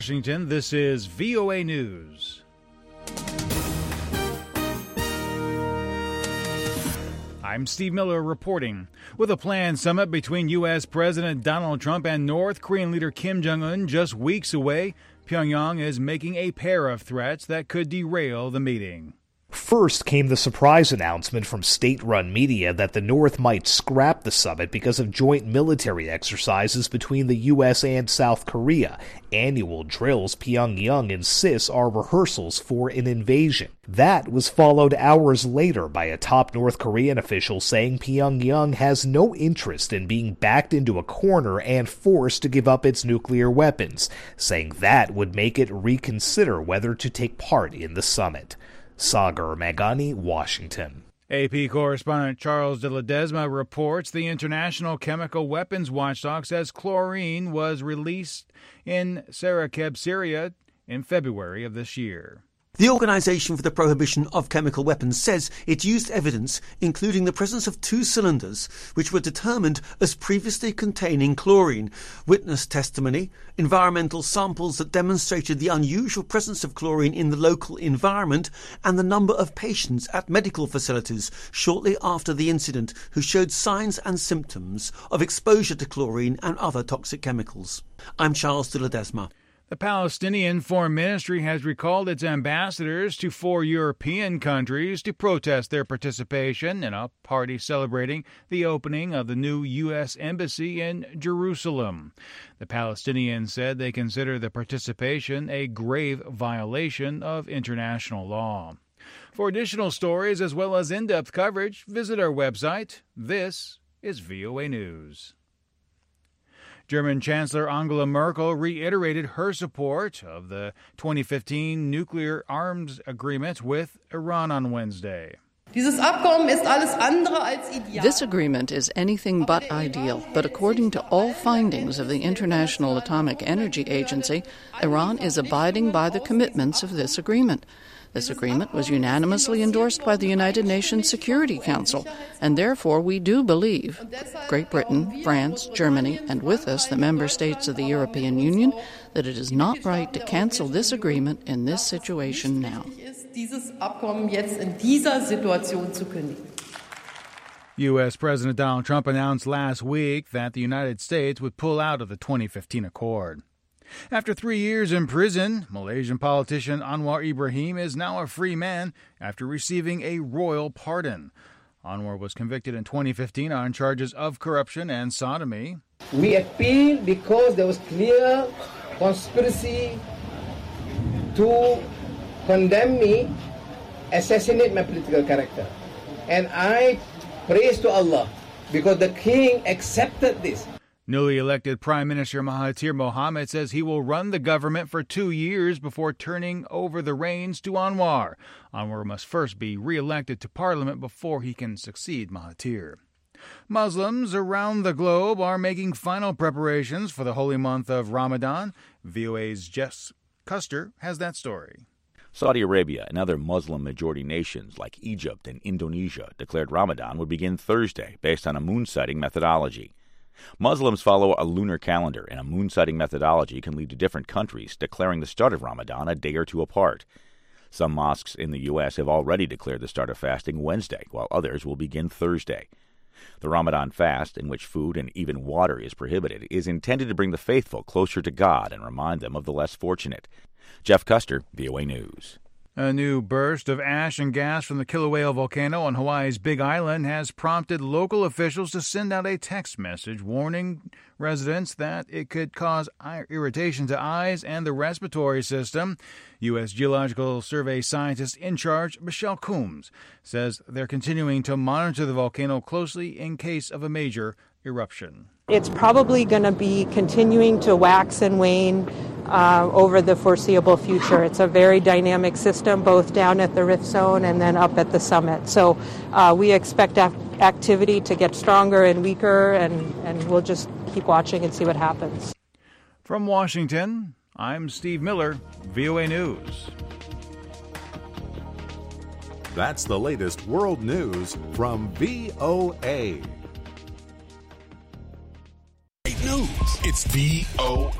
Washington, this is VOA News. I'm Steve Miller reporting. With a planned summit between U.S. President Donald Trump and North Korean leader Kim Jong-un just weeks away, Pyongyang is making a pair of threats that could derail the meeting. First came the surprise announcement from state-run media that the North might scrap the summit because of joint military exercises between the U.S. and South Korea, annual drills Pyongyang insists are rehearsals for an invasion. That was followed hours later by a top North Korean official saying Pyongyang has no interest in being backed into a corner and forced to give up its nuclear weapons, saying that would make it reconsider whether to take part in the summit. Sagar Magani, Washington. AP correspondent Charles de Ledesma reports the International Chemical Weapons Watchdog says chlorine was released in Sarakeb, Syria in February of this year. The Organisation for the Prohibition of Chemical Weapons says it used evidence, including the presence of 2 cylinders, which were determined as previously containing chlorine, witness testimony, environmental samples that demonstrated the unusual presence of chlorine in the local environment, and the number of patients at medical facilities shortly after the incident who showed signs and symptoms of exposure to chlorine and other toxic chemicals. I'm Charles de Ledesma. The Palestinian Foreign Ministry has recalled its ambassadors to 4 European countries to protest their participation in a party celebrating the opening of the new U.S. Embassy in Jerusalem. The Palestinians said they consider the participation a grave violation of international law. For additional stories as well as in-depth coverage, visit our website. This is VOA News. German Chancellor Angela Merkel reiterated her support of the 2015 nuclear arms agreement with Iran on Wednesday. This agreement is anything but ideal, but according to all findings of the International Atomic Energy Agency, Iran is abiding by the commitments of this agreement. This agreement was unanimously endorsed by the United Nations Security Council, and therefore we do believe, Great Britain, France, Germany, and with us the member states of the European Union, that it is not right to cancel this agreement in this situation now. U.S. President Donald Trump announced last week that the United States would pull out of the 2015 accord. After 3 years in prison, Malaysian politician Anwar Ibrahim is now a free man after receiving a royal pardon. Anwar was convicted in 2015 on charges of corruption and sodomy. We appeal because there was clear conspiracy to condemn me, assassinate my political character. And I praise to Allah because the king accepted this. Newly elected Prime Minister Mahathir Mohamad says he will run the government for 2 years before turning over the reins to Anwar. Anwar must first be re-elected to Parliament before he can succeed Mahathir. Muslims around the globe are making final preparations for the holy month of Ramadan. VOA's Jess Custer has that story. Saudi Arabia and other Muslim-majority nations like Egypt and Indonesia declared Ramadan would begin Thursday based on a moon sighting methodology. Muslims follow a lunar calendar, and a moon sighting methodology can lead to different countries declaring the start of Ramadan a day or two apart. Some mosques in the U.S. have already declared the start of fasting Wednesday, while others will begin Thursday. The Ramadan fast, in which food and even water is prohibited, is intended to bring the faithful closer to God and remind them of the less fortunate. Jeff Custer, VOA News. A new burst of ash and gas from the Kilauea volcano on Hawaii's Big Island has prompted local officials to send out a text message warning residents that it could cause irritation to eyes and the respiratory system. U.S. Geological Survey scientist in charge, Michelle Coombs, says they're continuing to monitor the volcano closely in case of a major eruption. It's probably going to be continuing to wax and wane over the foreseeable future. It's a very dynamic system, both down at the rift zone and then up at the summit. So we expect activity to get stronger and weaker, and we'll just keep watching and see what happens. From Washington, I'm Steve Miller, VOA News. That's the latest world news from VOA. News. It's VOA.